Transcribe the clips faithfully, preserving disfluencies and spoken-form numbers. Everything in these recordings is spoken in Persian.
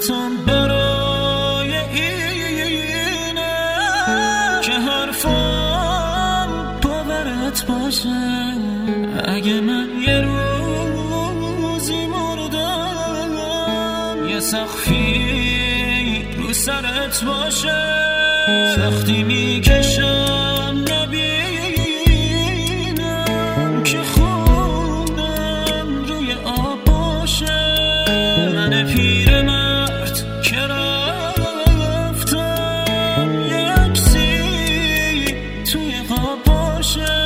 صورتم برای اینه که حرفم باورت باشه. اگه من یه روزی مردم یه سقفی رو سرت باشه. سختی میکشم نبینم که خوندم روی آب باشه. من پیرمرد که رفتم یه عکسی توی خواب باشه.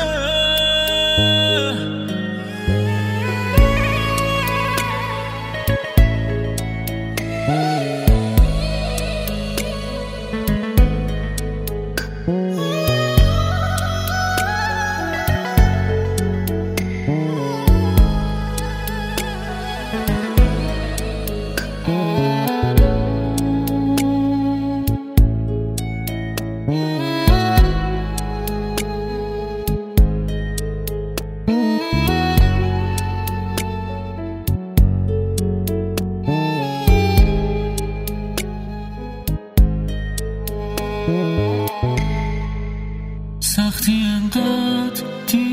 سختی انقدر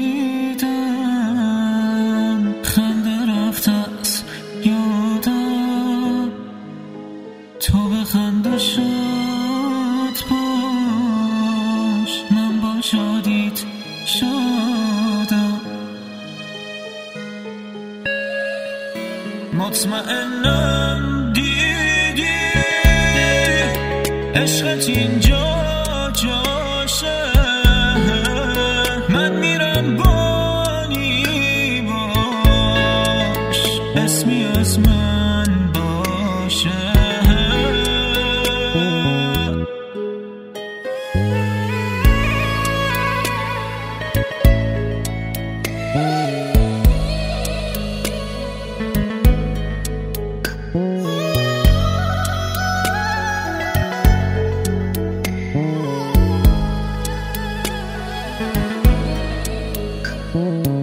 دیدم خنده رفت از یادم. تو به خنده شد باش من با شادیت شادم. مطمئنم دیدی عشقت اینجا جاشه. من میرم بانی باش اسمی از من باشه. Mm-hmm.